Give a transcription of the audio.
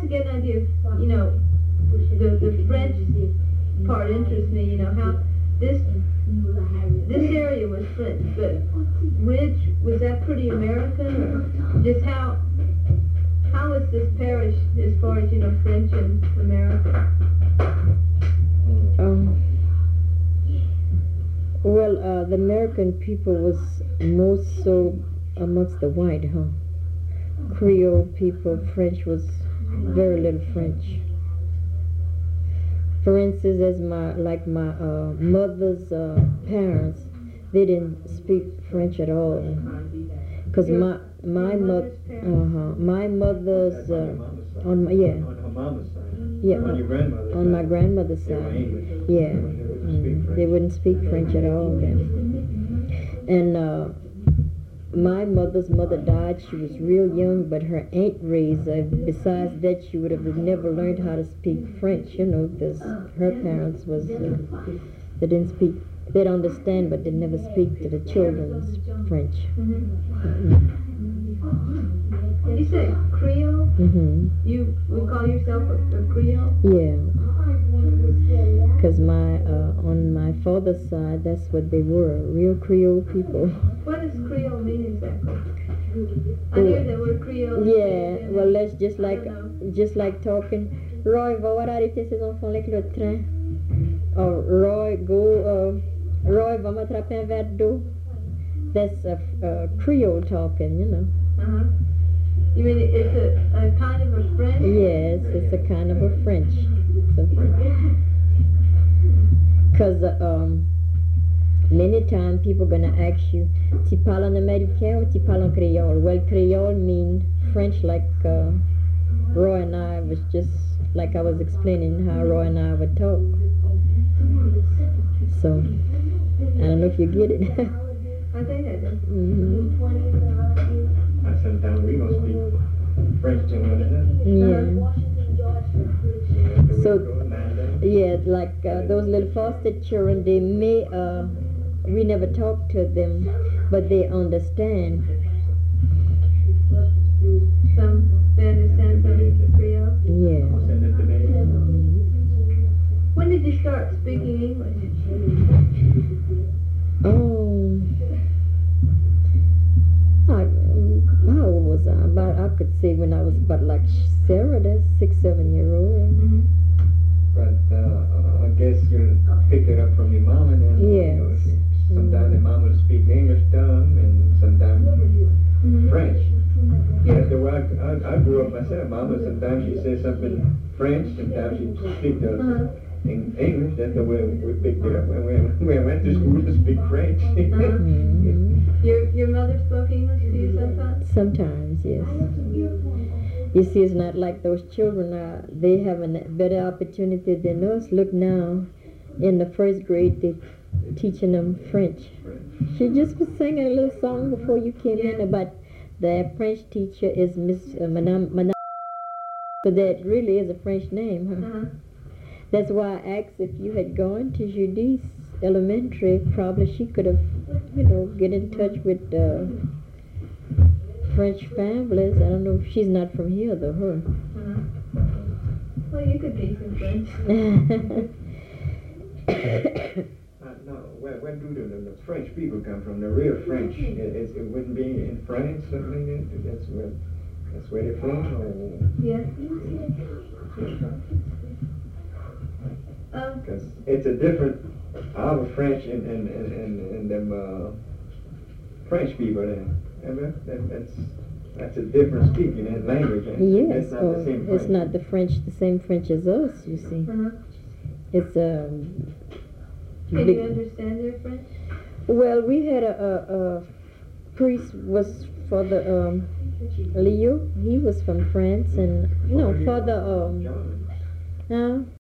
to get an idea of, you know, the French part interests me, you know, how this area was French, but Ridge, was that pretty American, or just how is this parish as far as, you know, French in America? Well, the American people was most so amongst the white, huh? Creole people, French was very little French. For instance, as my mother's parents, they didn't speak French at all, because my mother's on my mama's side. yeah On your grandmother's side. on my grandmother's They were side, English. yeah, they wouldn't speak French at all then. And my mother's mother died. She was real young, but her aunt raised her. Besides that, she would have never learned how to speak French, you know, because her parents was, they didn't speak, they'd understand, but they never speak to the children's French. You said Creole? You would call yourself a Creole? Yeah. Because on my father's side, that's what they were, real Creole people. What does Creole mean exactly? I hear the word Creole. Yeah, well, that's just like talking. Roy, va voir arrêter ses enfants avec le train. Or Roy, va m'attraper un verre d'eau. That's Creole talking, you know. You mean it's a kind of a French? Yes, it's a kind of a French. Because many times people gonna ask you, tu parles en américain ou tu parles en créole? Well, créole mean French, like Roy and I was just, like I was explaining how Roy and I would talk. So, I don't know if you get it. I think I do. Sometimes we gonna speak French to one another. Yeah. So, yeah, like those little foster children, they may, we never talk to them, but they understand. They understand some Creole? Yeah. When did you start speaking English? Oh, how old was I? I could say when I was about like Sarah, that's 6, 7 year old. But I guess you picked it up from your mom, and then Yes. you know, sometimes the mom would speak English to them, and sometimes French. That's the way I grew up myself. Mama, sometimes she said something French, sometimes she speak to us in English. That's the way we picked it up when we went to school to speak French. Your mother spoke English to you sometimes? Sometimes, yes. You see, it's not like those children they have a better opportunity than us. Look now, in the first grade, they're teaching them French. She just was singing a little song before you came in about the French teacher is Miss Madame. So that really is a French name, huh? That's why I asked if you had gone to Judy's Elementary. Probably she could have, you know, get in touch with French families. I don't know if she's not from here though, huh? Well, you could be some French. No, where do the French people come from? The real French. It wouldn't be in France, something. That's where they're from. Or Yes. Because it's a different. Our French and them French people there. That's a different speaking and language. Yes, it's not the same French. it's not the same French as us, you see. It's Can you understand their French? Well, we had a priest was Father Leo. He was from France, and no, Father